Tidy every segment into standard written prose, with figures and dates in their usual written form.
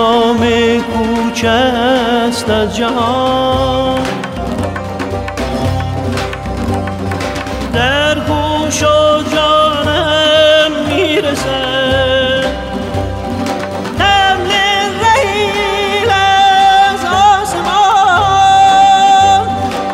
هنگام کوچ است از جهان، در گوش و جانم میرسد حمل رحیل از آسمان.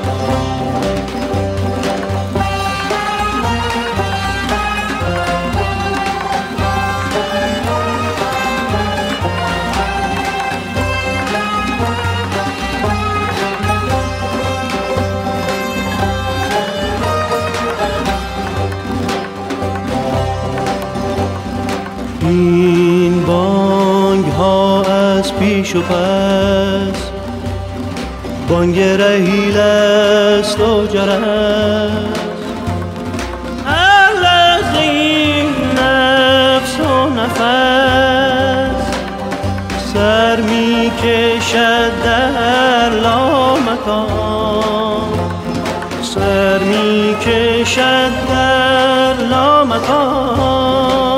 این بانگ ها از پیش و پس، بانگ رحیل است و جرس. هر لحظه این نفس و نفس سر می کشد در لامکان، سر می کشد در لامکان.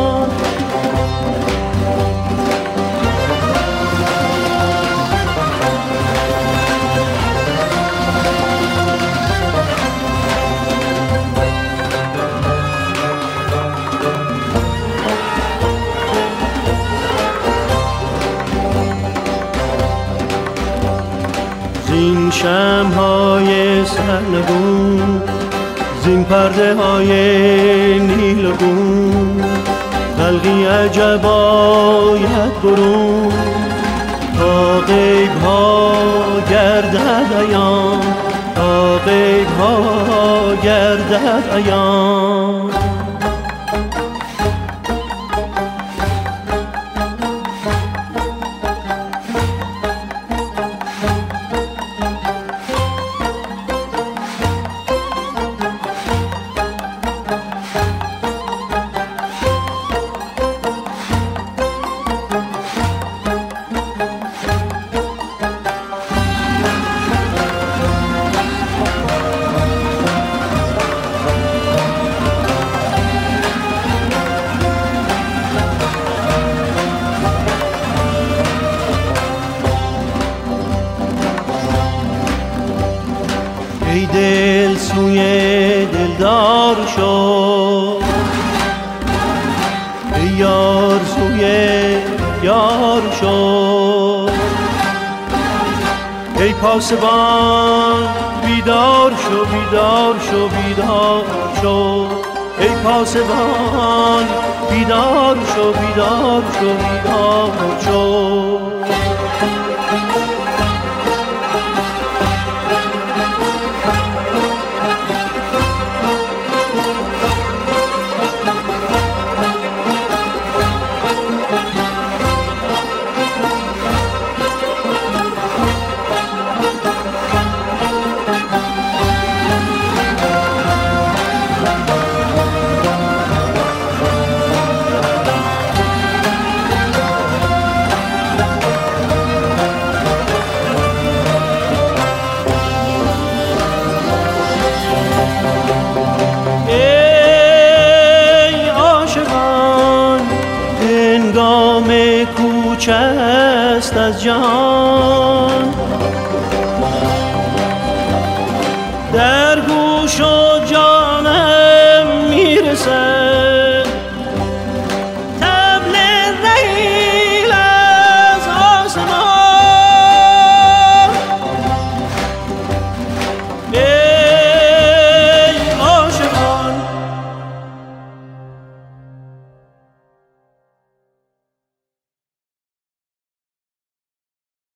زین شمع‌های سرنگون، زین پرده های نیلگون، خلقی عجب آید برون تا غیب ها گردد عیان، تا غیب ها گردد عیان. ای دل سوی دلدار شو، ای یار سوی یار شو. ای پاسبان بیدار شو، بیدار شو، بیدار شو. ای پاسبان بیدار شو، بیدار شو، بیدار شو. هنگام کوچ است از جهان، در گوش و جانم میرسد